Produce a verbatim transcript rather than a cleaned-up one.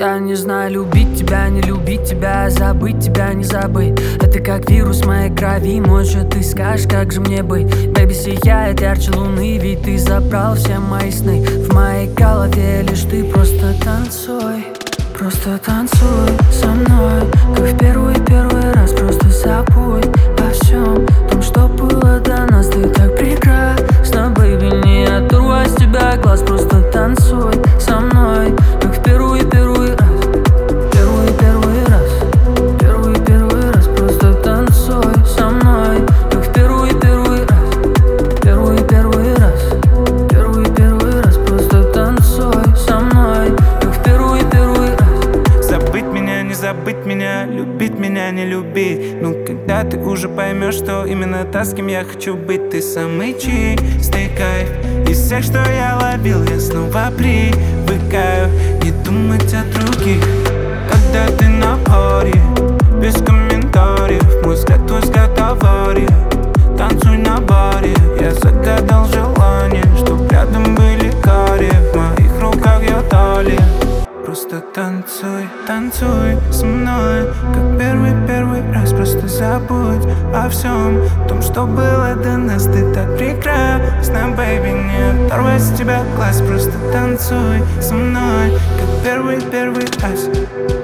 Я не знаю, любить тебя, не любить тебя, забыть тебя, не забыть. Это как вирус в моей крови, может ты скажешь, как же мне быть. Бэби, сияет ярче луны, ведь ты забрал все мои сны. В моей голове лишь ты, просто танцуй. Просто танцуй со мной, как в первый-первый раз. Просто забудь обо всем том, что было до нас. Ты так прекрасна, бэйби, не оторву от тебя глаз. Просто танцуй со мной, как в первый-первый раз. Первый-первый раз, первый-первый раз. Просто танцуй со мной, как в первый-первый раз. Первый-первый раз, первый-первый раз. Просто танцуй со мной, как в первый-первый раз. Забыть меня, не забыть меня, любить меня, не любить. Ну, когда ты уже поймешь, что именно та, с кем я хочу быть. Ты самый чистый кайф из всех, что я ловил. Я снова привыкаю не думать о других. Когда ты на паре, без комментариев, мой взгляд, твой взгляд, авария. Танцуй на баре, я загадал желание, чтоб рядом были карие. В моих руках я талия. Просто танцуй, танцуй со мной, как первый-первый раз. Просто забудь о всем том, что было до нас. Ты так прекрасна, бэйби, не оторвать с тебя глаз. Просто танцуй со мной, как первый-первый раз.